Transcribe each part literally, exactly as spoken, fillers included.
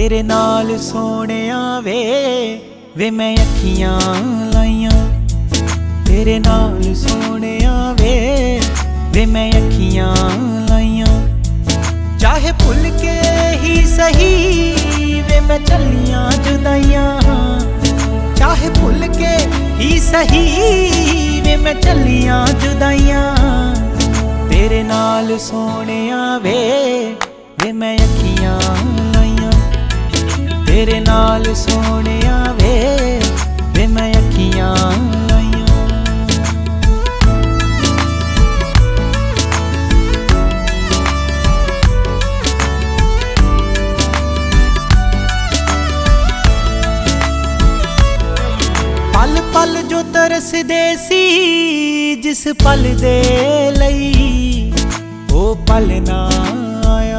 तेरे नाल सोहणिया वे वे मैं अखियां लाइयां। तेरे नाल सोहणिया वे वे मैं अखियां लाइयां। चाहे भुल के ही सही वे मैं चलियां जुदाइयां। चाहे भुल के ही सही वे मैं चलियां जुदाइयां। तेरे नाल सोहणिया वे वे मैं अखियां लाइयां। तेरे नाल सोहणिया वे वे मैं अखियां लाइयां। पल पल जो तरसदे सी जिस पल दे लई ओ पल ना आया।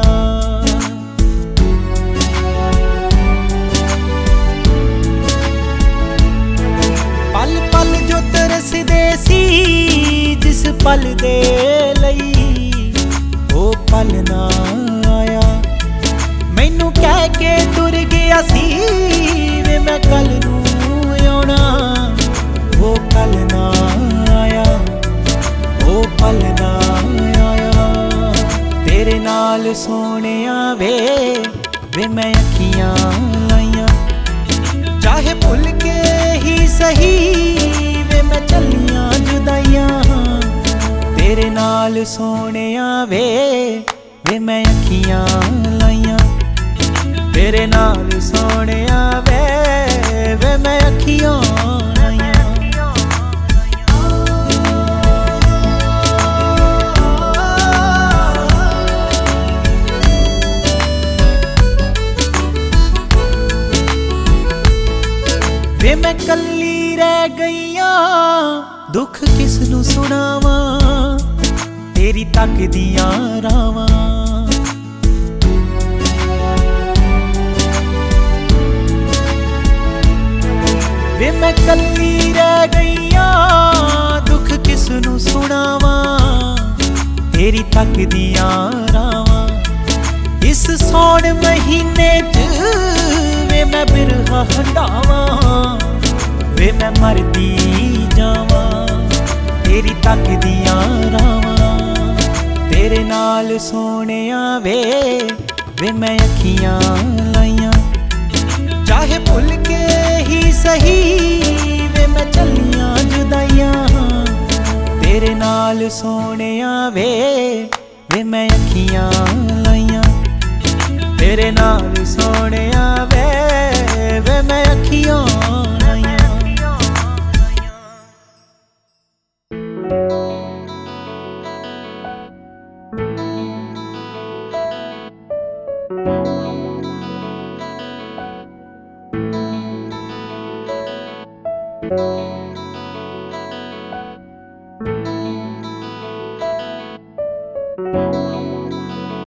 पल पल जो तरसदे सी जिस पल दे लई ओ पल ना आया। मैनू कह के तुर गया सी वे मैं कल नू आउणा। वो पल ना आया वो पल ना आया। तेरे नाल सोहणिया वे वे मैं अखियां लाइयां। चाहे भुल के ही सही वे मैं चलियां जुदाइयां। तेरे नाल सोहणिया वे वे मैं अखियां लाइयां। तेरे नाल सोहणिया वे वे मैं अखियां लाइयां। वे मैं कल्ली रह गईयां दुख किस नू सुनावां। तेरी तकदियां रावां। वे मैं कल्ली रह गईयां दुख किस नू सुनावां। तेरी तकदियां रावां। इस सौण महीने च वे मैं बिरहा हंडावां। वे मैं मरदी जावां तेरी तकदियां रावां। तेरे नाल सोहणिया वे वे मैं अखियां लाइयां। चाहे भुल के ही सही वे मैं चलियां जुदाइयां। तेरे नाल सोहणिया वे वे मैं अखियां लाइयां। तेरे नाल सोहणिया